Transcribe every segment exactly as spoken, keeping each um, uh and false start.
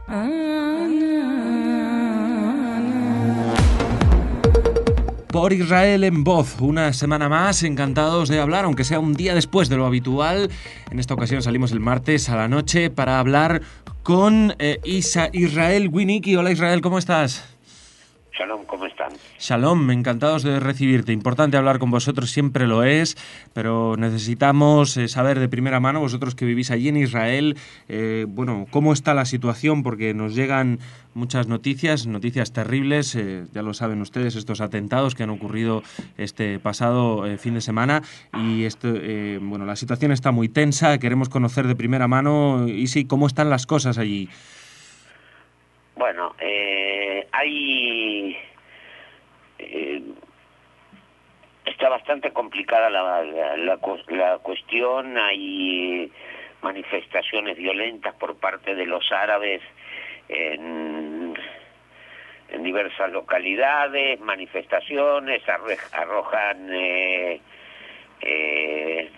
Por Israel en Voz, una semana más, encantados de hablar, aunque sea un día después de lo habitual. En esta ocasión salimos el martes a la noche para hablar con eh, Isa, Israel Winnicki. Hola Israel, ¿cómo estás? Shalom, ¿cómo están? Shalom, encantados de recibirte. Importante hablar con vosotros, siempre lo es, pero necesitamos eh, saber de primera mano, vosotros que vivís allí en Israel, eh, bueno, cómo está la situación, porque nos llegan muchas noticias, noticias terribles, eh, ya lo saben ustedes, estos atentados que han ocurrido este pasado eh, fin de semana, y esto, eh, bueno, la situación está muy tensa, queremos conocer de primera mano, y sí, cómo están las cosas allí. Bueno, eh, hay... Eh, está bastante complicada la, la, la, la cuestión, hay manifestaciones violentas por parte de los árabes en, en diversas localidades, manifestaciones, arrojan... Eh, eh,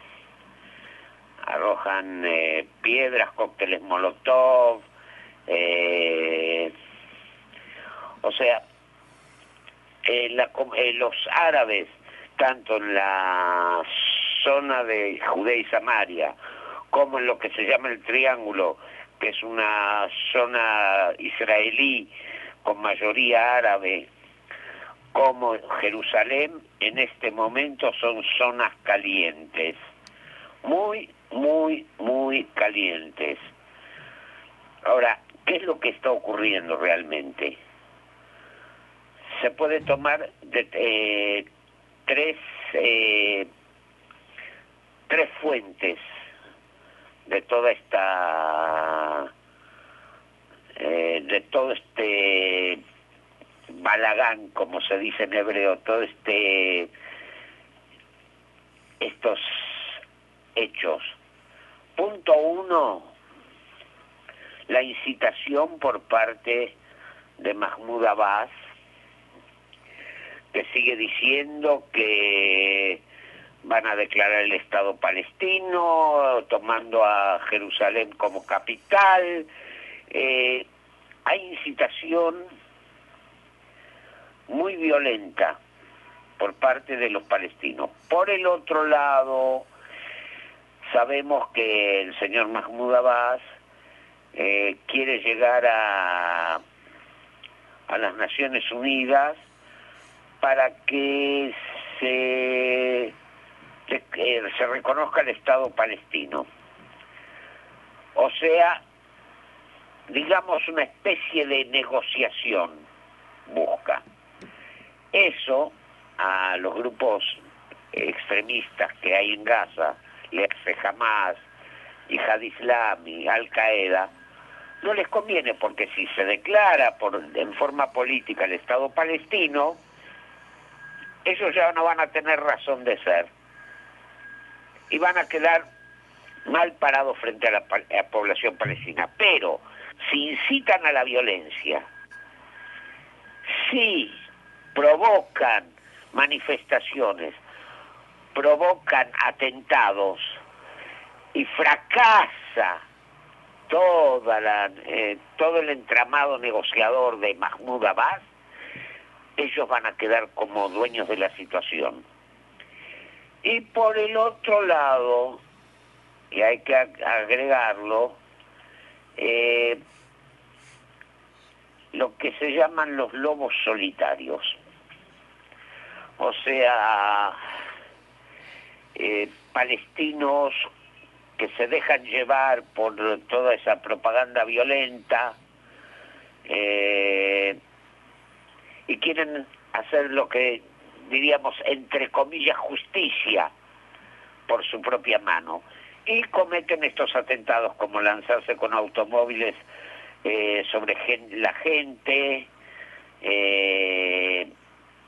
arrojan eh, piedras, cócteles molotov, eh, o sea, eh, la, eh, los árabes, tanto en la zona de Judea y Samaria, como en lo que se llama el Triángulo, que es una zona israelí con mayoría árabe, como Jerusalén, en este momento son zonas calientes, muy, muy, muy calientes. Ahora, ¿qué es lo que está ocurriendo realmente? Se puede tomar de, eh, tres, eh, tres fuentes de toda esta, eh, de todo este balagán, como se dice en hebreo, todo este, estos hechos. Punto uno, la incitación por parte de Mahmoud Abbas, que sigue diciendo que van a declarar el Estado palestino, tomando a Jerusalén como capital. Eh, hay incitación muy violenta por parte de los palestinos. Por el otro lado, sabemos que el señor Mahmoud Abbas eh, quiere llegar a, a las Naciones Unidas para que se, se, eh, se reconozca el Estado palestino. O sea, digamos una especie de negociación busca. Eso a los grupos extremistas que hay en Gaza, le hace Hamas, Yihad Islami, Al Qaeda, no les conviene, porque si se declara por, en forma política el Estado palestino, ellos ya no van a tener razón de ser y van a quedar mal parados frente a la, a la población palestina. Pero si incitan a la violencia, si provocan manifestaciones, provocan atentados y fracasa toda la, eh, todo el entramado negociador de Mahmoud Abbas, ellos van a quedar como dueños de la situación. Y por el otro lado, y hay que agregarlo, eh, lo que se llaman los lobos solitarios. O sea, eh, palestinos que se dejan llevar por toda esa propaganda violenta eh, y quieren hacer lo que diríamos entre comillas justicia por su propia mano, y cometen estos atentados como lanzarse con automóviles eh, sobre gen- la gente, eh,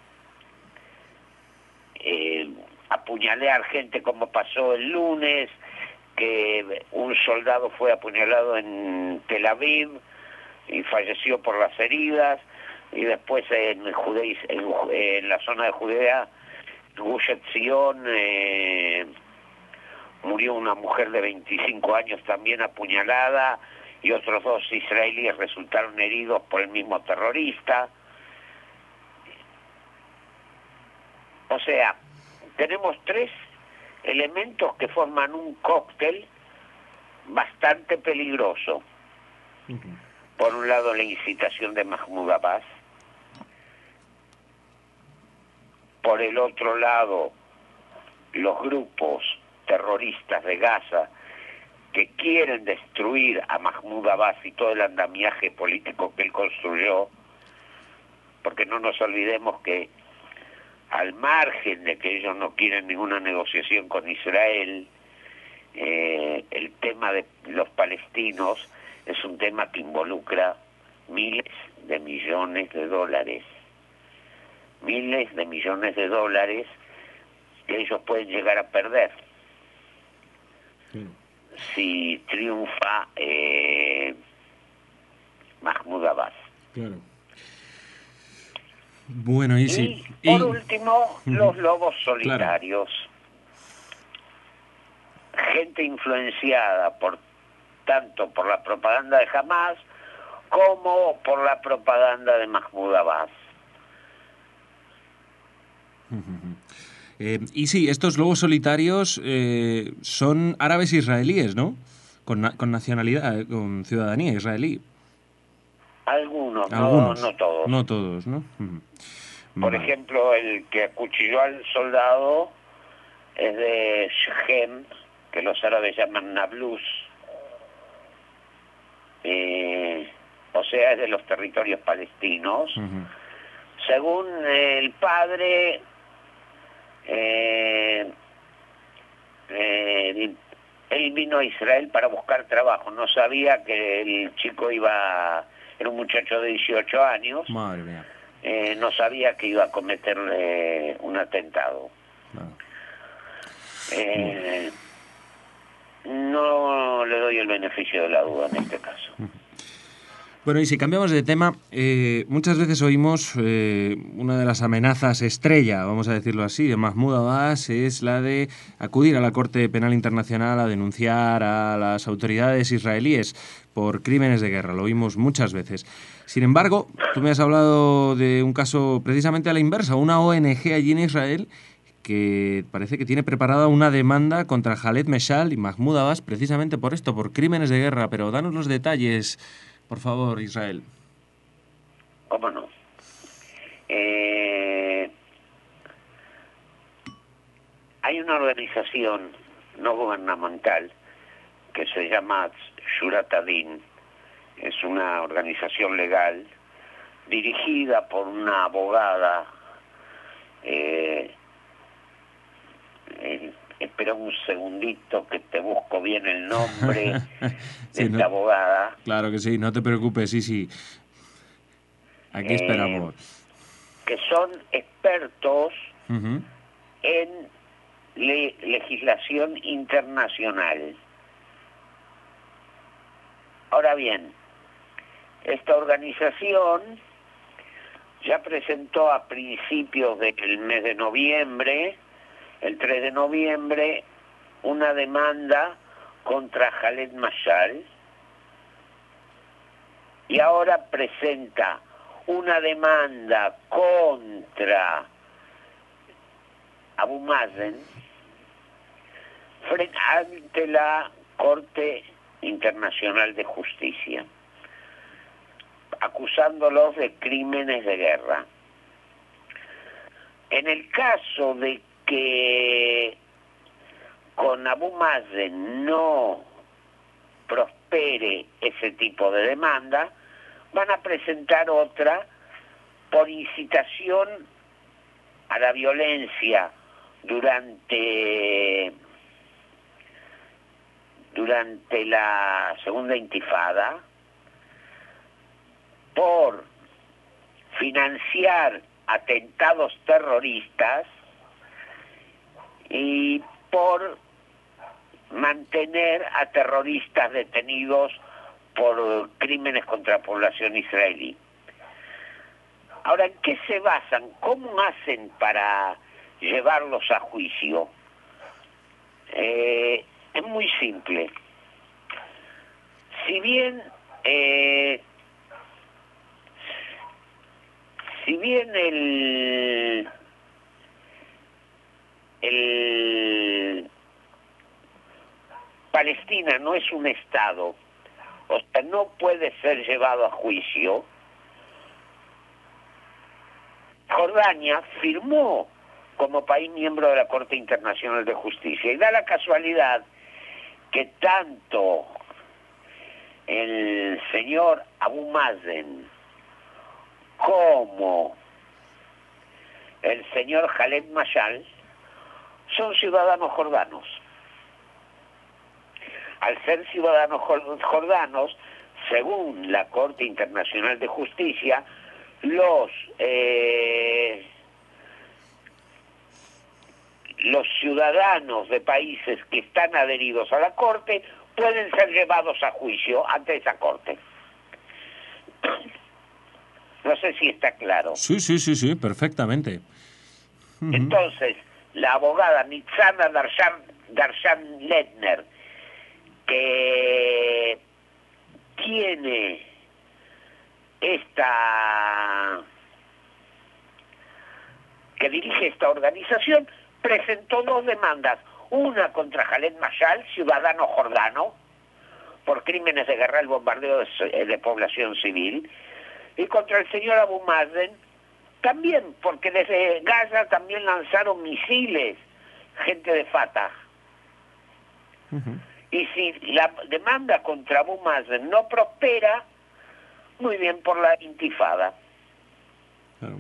eh, apuñalear gente como pasó el lunes, que un soldado fue apuñalado en Tel Aviv y falleció por las heridas, y después en, Judea, en, en la zona de Judea, Gush Etzion, eh, murió una mujer de veinticinco años también apuñalada, y otros dos israelíes resultaron heridos por el mismo terrorista. O sea, tenemos tres elementos que forman un cóctel bastante peligroso. Uh-huh. Por un lado, la incitación de Mahmoud Abbas. Por el otro lado, los grupos terroristas de Gaza que quieren destruir a Mahmoud Abbas y todo el andamiaje político que él construyó, porque no nos olvidemos que al margen de que ellos no quieren ninguna negociación con Israel, eh, el tema de los palestinos es un tema que involucra miles de millones de dólares. Miles de millones de dólares que ellos pueden llegar a perder sí. si triunfa eh, Mahmoud Abbas. Claro. Bueno, y, y sí. por y... último, uh-huh. los lobos solitarios. Claro. Gente influenciada por tanto por la propaganda de Hamas como por la propaganda de Mahmoud Abbas. Uh-huh. Eh, y sí, estos lobos solitarios eh, son árabes israelíes, ¿no? Con, na- con nacionalidad, eh, con ciudadanía israelí. Algunos, Algunos, no, no todos. No todos, ¿no? Uh-huh. Por vale. ejemplo, el que acuchilló al soldado es de Shechem, que los árabes llaman Nablus. Eh, o sea, es de los territorios palestinos. Uh-huh. Según el padre, eh, eh, él vino a Israel para buscar trabajo. No sabía que el chico iba, era un muchacho de dieciocho años. Madre mía. Eh, no sabía que iba a cometer eh, un atentado. No. Eh, no le doy el beneficio de la duda en este caso. Bueno, y si cambiamos de tema, eh, muchas veces oímos eh, una de las amenazas estrella, vamos a decirlo así, de Mahmoud Abbas, es la de acudir a la Corte Penal Internacional a denunciar a las autoridades israelíes por crímenes de guerra. Lo oímos muchas veces. Sin embargo, tú me has hablado de un caso precisamente a la inversa, una O N G allí en Israel que parece que tiene preparada una demanda contra Khaled Meshal y Mahmoud Abbas precisamente por esto, por crímenes de guerra. Pero danos los detalles, por favor, Israel. ¿Cómo no? Eh, hay una organización no gubernamental que se llama Shurat Adin. Es una organización legal dirigida por una abogada. Eh, eh, espera un segundito que te busco bien el nombre sí, de esta no, abogada. Claro que sí, no te preocupes, sí, sí. Aquí eh, esperamos. Que son expertos uh-huh. en le legislación internacional. Ahora bien, esta organización ya presentó a principios del mes de noviembre, el tres de noviembre, una demanda contra Khaled Mashal y ahora presenta una demanda contra Abu Mazen frente ante la Corte Internacional de Justicia, acusándolos de crímenes de guerra. En el caso de que con Abu Mazen no prospere ese tipo de demanda, van a presentar otra por incitación a la violencia durante durante la segunda intifada, por financiar atentados terroristas y por mantener a terroristas detenidos por crímenes contra la población israelí. Ahora, ¿en qué se basan? ¿Cómo hacen para llevarlos a juicio? Eh, es muy simple. Si bien Eh, si bien el, el Palestina no es un Estado, o sea, no puede ser llevado a juicio, Jordania firmó como país miembro de la Corte Internacional de Justicia, y da la casualidad que tanto el señor Abu Mazen como el señor Khaled Mashal son ciudadanos jordanos. Al ser ciudadanos jordanos, según la Corte Internacional de Justicia, los eh, los ciudadanos de países que están adheridos a la Corte pueden ser llevados a juicio ante esa Corte. No sé si está claro. Sí, sí, sí, sí, perfectamente. Uh-huh. Entonces, la abogada Nitzana Darshan, Darshan Ledner, que tiene esta, que dirige esta organización, presentó dos demandas, una contra Khaled Mashal, ciudadano jordano, por crímenes de guerra, el bombardeo de, de población civil, y contra el señor Abu Mazen, también, porque desde Gaza también lanzaron misiles, gente de Fatah. Uh-huh. Y si la demanda contra Abu Mazen no prospera, muy bien por la intifada. Claro.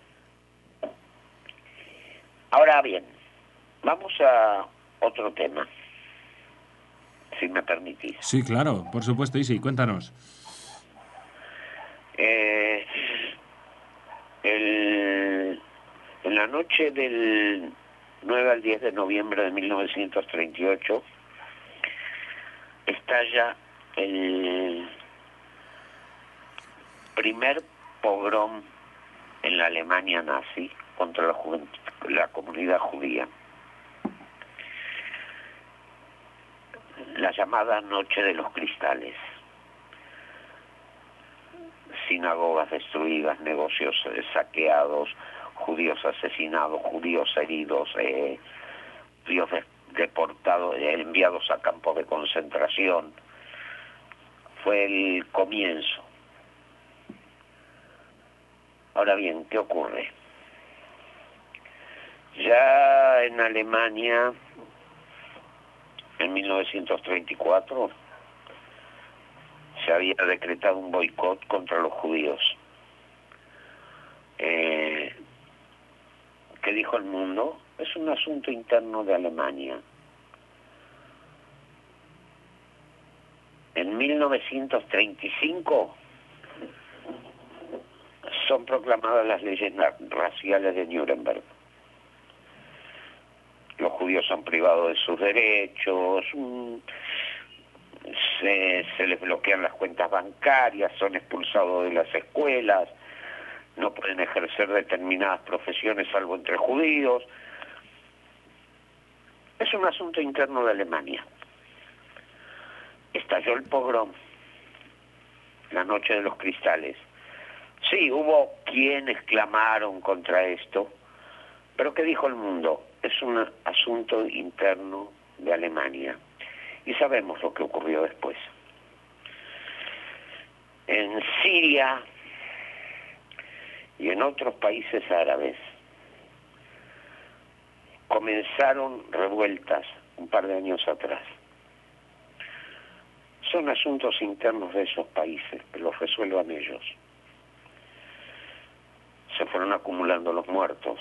Ahora bien, vamos a otro tema, si me permitís. Sí, claro, por supuesto, Isi, cuéntanos. Eh, el, en la noche del nueve al diez de noviembre de mil novecientos treinta y ocho estalla el primer pogrom en la Alemania nazi contra la, juventud, la comunidad judía. La llamada Noche de los Cristales. Sinagogas destruidas, negocios eh, saqueados, judíos asesinados, judíos heridos, eh, judíos de, deportados, eh, enviados a campos de concentración. Fue el comienzo. Ahora bien, ¿qué ocurre? Ya en Alemania, en mil novecientos treinta y cuatro, se había decretado un boicot contra los judíos. Eh, ¿Qué dijo el mundo? Es un asunto interno de Alemania. En mil novecientos treinta y cinco son proclamadas las leyes raciales de Nuremberg. Los judíos son privados de sus derechos, se, se les bloquean las cuentas bancarias, son expulsados de las escuelas, no pueden ejercer determinadas profesiones salvo entre judíos. Es un asunto interno de Alemania. Estalló el pogrom, la Noche de los Cristales. Sí, hubo quienes clamaron contra esto, pero ¿qué dijo el mundo? Es un asunto interno de Alemania. Y sabemos lo que ocurrió después. En Siria y en otros países árabes comenzaron revueltas un par de años atrás. Son asuntos internos de esos países, que los resuelvan ellos. Se fueron acumulando los muertos.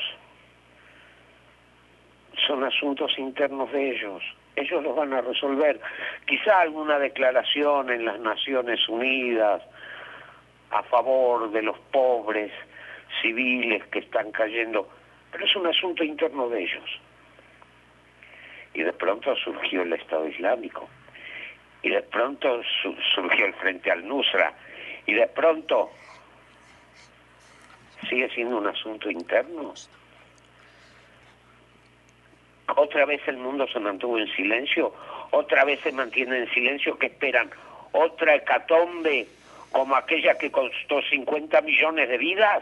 Son asuntos internos de ellos. Ellos los van a resolver. Quizá alguna declaración en las Naciones Unidas a favor de los pobres civiles que están cayendo, pero es un asunto interno de ellos. Y de pronto surgió el Estado Islámico. Y de pronto su surgió el Frente al-Nusra. Y de pronto sigue siendo un asunto interno. Otra vez el mundo se mantuvo en silencio, otra vez se mantiene en silencio. ¿Qué esperan? otra hecatombe como aquella que costó cincuenta millones de vidas?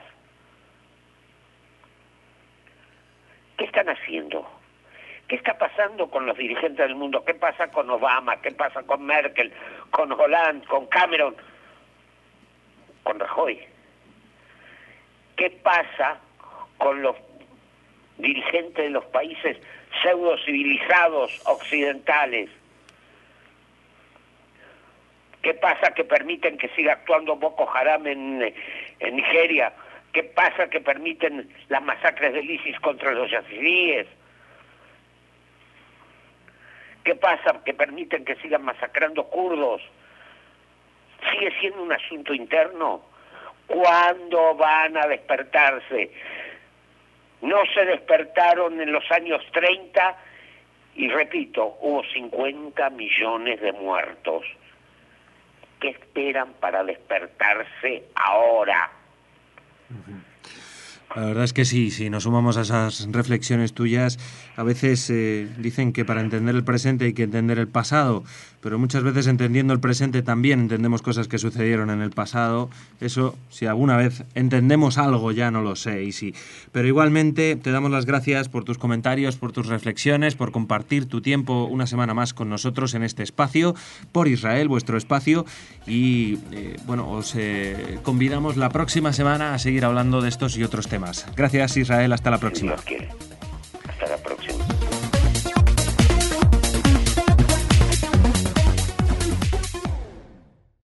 ¿Qué están haciendo? ¿Qué está pasando con los dirigentes del mundo? ¿Qué pasa con Obama? ¿Qué pasa con Merkel? ¿Con Hollande? ¿Con Cameron? ¿Con Rajoy? ¿Qué pasa con los dirigentes de los países pseudo civilizados occidentales? ¿Qué pasa que permiten que siga actuando Boko Haram en, en Nigeria? ¿Qué pasa que permiten las masacres del ISIS contra los yazidíes? ¿Qué pasa que permiten que sigan masacrando kurdos? ¿Sigue siendo un asunto interno? ¿Cuándo van a despertarse? No se despertaron en los años treinta y, repito, hubo cincuenta millones de muertos. ¿Qué esperan para despertarse ahora? La verdad es que sí, si nos sumamos a esas reflexiones tuyas, a veces eh, dicen que para entender el presente hay que entender el pasado, pero muchas veces entendiendo el presente también entendemos cosas que sucedieron en el pasado. Eso, si alguna vez entendemos algo, ya no lo sé, y sí. Pero igualmente te damos las gracias por tus comentarios, por tus reflexiones, por compartir tu tiempo una semana más con nosotros en este espacio, por Israel, vuestro espacio, y eh, bueno, os eh, convidamos la próxima semana a seguir hablando de estos y otros temas. Gracias, Israel, hasta la próxima. Si Dios quiere.